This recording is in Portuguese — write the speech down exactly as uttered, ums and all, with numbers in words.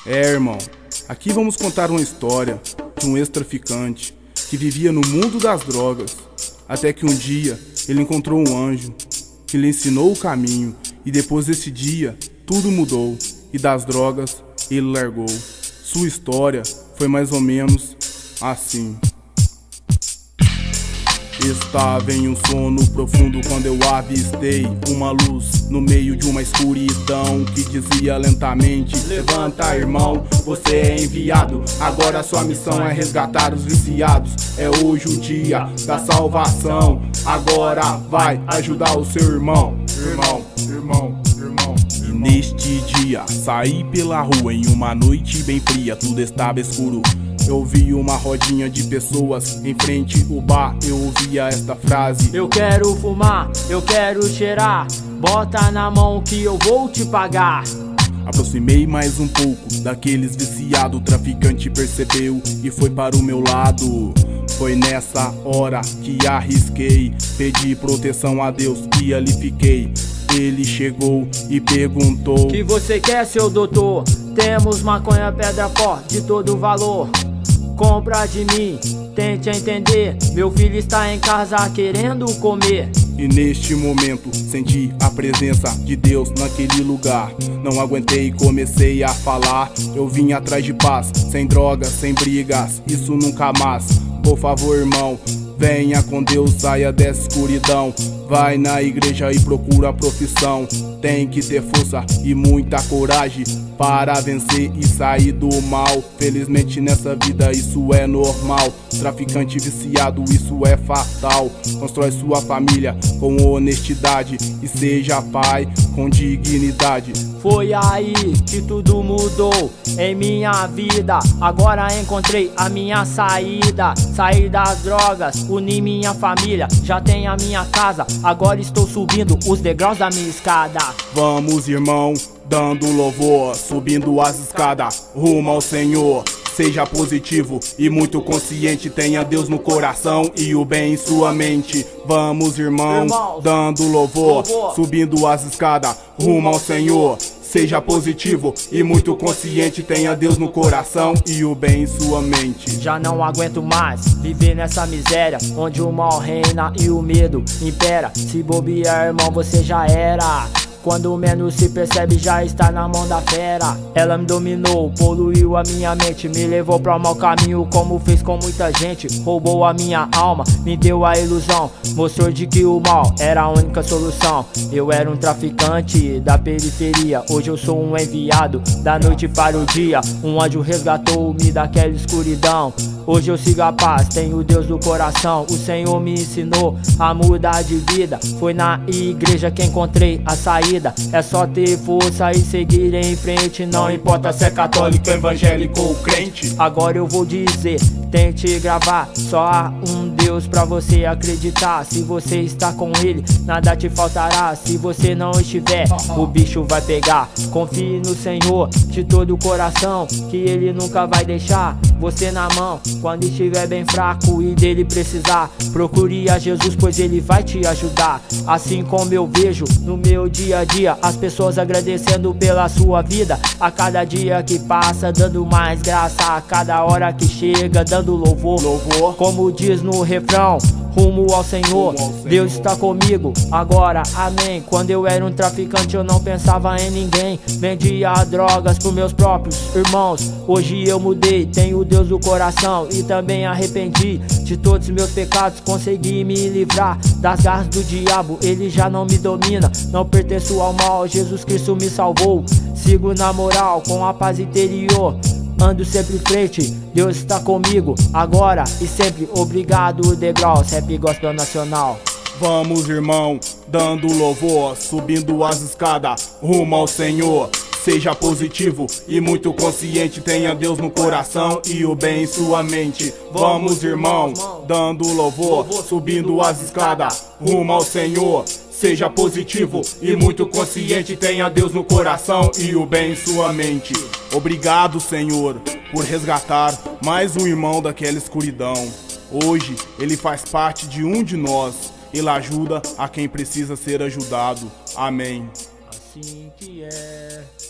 É, irmão, aqui vamos contar uma história de um ex-traficante que vivia no mundo das drogas, até que um dia ele encontrou um anjo que lhe ensinou o caminho, e depois desse dia tudo mudou e das drogas ele largou. Sua história foi mais ou menos assim. Estava em um sono profundo quando eu avistei uma luz no meio de uma escuridão que dizia lentamente: levanta, irmão, você é enviado. Agora sua missão é resgatar os viciados. É hoje o dia da salvação. Agora vai ajudar o seu irmão. Irmão, irmão, irmão. E neste dia saí pela rua em uma noite bem fria, tudo estava escuro. Eu vi uma rodinha de pessoas em frente ao bar, eu ouvia esta frase: eu quero fumar, eu quero cheirar, bota na mão que eu vou te pagar. Aproximei mais um pouco daqueles viciados, o traficante percebeu e foi para o meu lado. Foi nessa hora que arrisquei, pedi proteção a Deus e ali fiquei. Ele chegou e perguntou: que você quer, seu doutor? Temos maconha, pedra, pó de todo valor. Compra de mim, tente entender, meu filho está em casa querendo comer. E neste momento senti a presença de Deus naquele lugar. Não aguentei e comecei a falar. Eu vim atrás de paz, sem drogas, sem brigas, isso nunca mais. Por favor, irmão, venha com Deus, saia dessa escuridão. Vai na igreja e procura a profissão. Tem que ter força e muita coragem para vencer e sair do mal. Felizmente nessa vida isso é normal. Traficante viciado, isso é fatal. Constrói sua família com honestidade e seja pai com dignidade. Foi aí que tudo mudou em minha vida. Agora encontrei a minha saída. Saí das drogas, uni minha família. Já tenho a minha casa, agora estou subindo os degraus da minha escada. Vamos, irmão, dando louvor, subindo as escadas, rumo ao Senhor. Seja positivo e muito consciente, tenha Deus no coração e o bem em sua mente. Vamos, irmão, Irmãos, dando louvor, louvor, subindo as escadas, rumo ao Senhor. Seja positivo e muito consciente, tenha Deus no coração e o bem em sua mente. Já não aguento mais viver nessa miséria, onde o mal reina e o medo impera. Se bobear, irmão, você já era. Quando menos se percebe já está na mão da fera. Ela me dominou, poluiu a minha mente, me levou para o mau caminho como fez com muita gente. Roubou a minha alma, me deu a ilusão, mostrou de que o mal era a única solução. Eu era um traficante da periferia, hoje eu sou um enviado da noite para o dia. Um anjo resgatou-me daquela escuridão. Hoje eu sigo a paz, tenho Deus no coração. O Senhor me ensinou a mudar de vida. Foi na igreja que encontrei a saída. É só ter força e seguir em frente. Não importa se é católico, evangélico ou crente. Agora eu vou dizer, tente gravar. Só há um Deus pra você acreditar. Se você está com Ele, nada te faltará. Se você não estiver, o bicho vai pegar. Confie no Senhor de todo o coração, que Ele nunca vai deixar você na mão quando estiver bem fraco e dele precisar. Procure a Jesus, pois Ele vai te ajudar. Assim como eu vejo no meu dia a dia as pessoas agradecendo pela sua vida. A cada dia que passa, dando mais graça. A cada hora que chega, dando louvor, louvor. Como diz no refrão, rumo ao Senhor, rumo ao Senhor. Deus está comigo agora, amém. Quando eu era um traficante eu não pensava em ninguém, vendia drogas pros meus próprios irmãos. Hoje eu mudei, tenho Deus no coração e também arrependi de todos os meus pecados. Consegui me livrar das garras do diabo, ele já não me domina. Não pertenço ao mal, Jesus Cristo me salvou. Sigo na moral, com a paz interior, ando sempre em frente, Deus está comigo agora e sempre. Obrigado, Degraus, Rap Gospel Nacional. Vamos, irmão, dando louvor, subindo as escadas, rumo ao Senhor. Seja positivo e muito consciente, tenha Deus no coração e o bem em sua mente. Vamos, irmão, dando louvor, subindo as escadas, rumo ao Senhor. Seja positivo e muito consciente, tenha Deus no coração e o bem em sua mente. Obrigado, Senhor, por resgatar mais um irmão daquela escuridão. Hoje ele faz parte de um de nós. Ele ajuda a quem precisa ser ajudado. Amém. Assim que é.